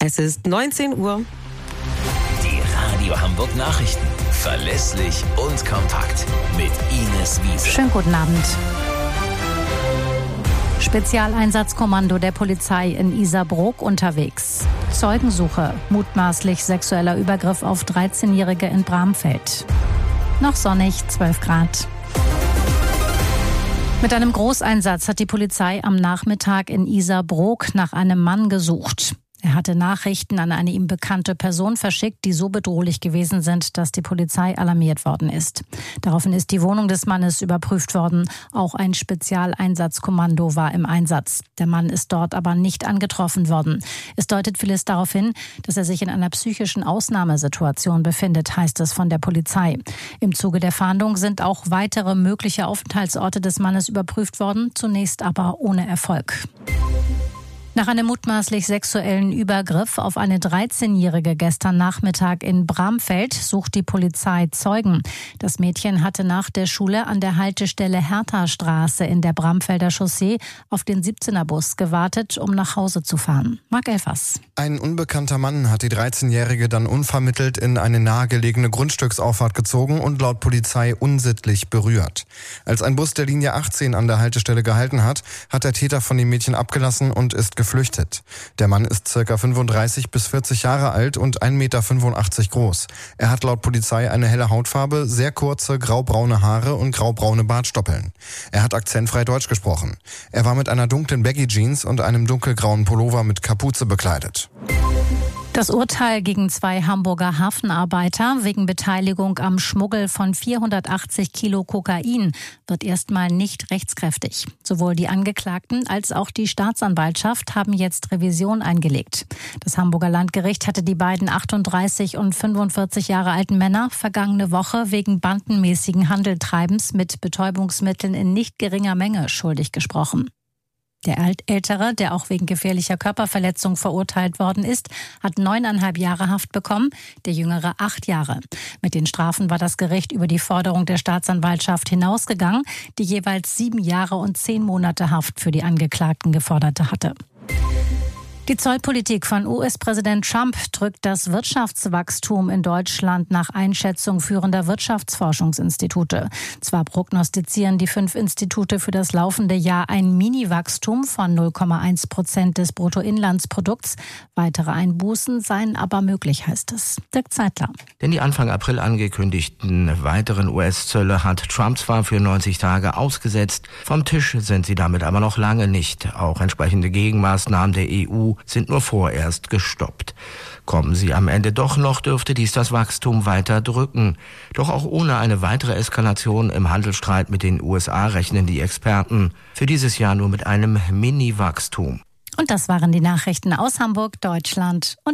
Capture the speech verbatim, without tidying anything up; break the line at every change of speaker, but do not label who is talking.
Es ist neunzehn Uhr.
Die Radio Hamburg Nachrichten. Verlässlich und kompakt. Mit Ines Wiese.
Schönen guten Abend. Spezialeinsatzkommando der Polizei in Isarbrook unterwegs. Zeugensuche. Mutmaßlich sexueller Übergriff auf dreizehnjährige in Bramfeld. Noch sonnig, zwölf Grad. Mit einem Großeinsatz hat die Polizei am Nachmittag in Isarbrook nach einem Mann gesucht. Er hatte Nachrichten an eine ihm bekannte Person verschickt, die so bedrohlich gewesen sind, dass die Polizei alarmiert worden ist. Daraufhin ist die Wohnung des Mannes überprüft worden. Auch ein Spezialeinsatzkommando war im Einsatz. Der Mann ist dort aber nicht angetroffen worden. Es deutet vieles darauf hin, dass er sich in einer psychischen Ausnahmesituation befindet, heißt es von der Polizei. Im Zuge der Fahndung sind auch weitere mögliche Aufenthaltsorte des Mannes überprüft worden, zunächst aber ohne Erfolg. Nach einem mutmaßlich sexuellen Übergriff auf eine dreizehnjährige gestern Nachmittag in Bramfeld sucht die Polizei Zeugen. Das Mädchen hatte nach der Schule an der Haltestelle Herthastraße in der Bramfelder Chaussee auf den siebzehner-Bus gewartet, um nach Hause zu fahren. Marc Elfers.
Ein unbekannter Mann hat die dreizehnjährige dann unvermittelt in eine nahegelegene Grundstücksauffahrt gezogen und laut Polizei unsittlich berührt. Als ein Bus der Linie achtzehn an der Haltestelle gehalten hat, hat der Täter von dem Mädchen abgelassen und ist geflüchtet. Der Mann ist ca. fünfunddreißig bis vierzig Jahre alt und ein Meter fünfundachtzig groß. Er hat laut Polizei eine helle Hautfarbe, sehr kurze graubraune Haare und graubraune Bartstoppeln. Er hat akzentfrei Deutsch gesprochen. Er war mit einer dunklen Baggy-Jeans und einem dunkelgrauen Pullover mit Kapuze bekleidet.
Das Urteil gegen zwei Hamburger Hafenarbeiter wegen Beteiligung am Schmuggel von vierhundertachtzig Kilo Kokain wird erstmal nicht rechtskräftig. Sowohl die Angeklagten als auch die Staatsanwaltschaft haben jetzt Revision eingelegt. Das Hamburger Landgericht hatte die beiden achtunddreißig und fünfundvierzig Jahre alten Männer vergangene Woche wegen bandenmäßigen Handeltreibens mit Betäubungsmitteln in nicht geringer Menge schuldig gesprochen. Der Ältere, der auch wegen gefährlicher Körperverletzung verurteilt worden ist, hat neuneinhalb Jahre Haft bekommen, der Jüngere acht Jahre. Mit den Strafen war das Gericht über die Forderung der Staatsanwaltschaft hinausgegangen, die jeweils sieben Jahre und zehn Monate Haft für die Angeklagten gefordert hatte. Die Zollpolitik von U S-Präsident Trump drückt das Wirtschaftswachstum in Deutschland nach Einschätzung führender Wirtschaftsforschungsinstitute. Zwar prognostizieren die fünf Institute für das laufende Jahr ein Mini-Wachstum von null Komma eins Prozent des Bruttoinlandsprodukts. Weitere Einbußen seien aber möglich, heißt es. Dirk Zeitler.
Denn die Anfang April angekündigten weiteren U S-Zölle hat Trump zwar für neunzig Tage ausgesetzt, vom Tisch sind sie damit aber noch lange nicht. Auch entsprechende Gegenmaßnahmen der E U sind nur vorerst gestoppt. Kommen sie am Ende doch noch, dürfte dies das Wachstum weiter drücken. Doch auch ohne eine weitere Eskalation im Handelsstreit mit den U S A rechnen die Experten für dieses Jahr nur mit einem Mini-Wachstum.
Und das waren die Nachrichten aus Hamburg, Deutschland und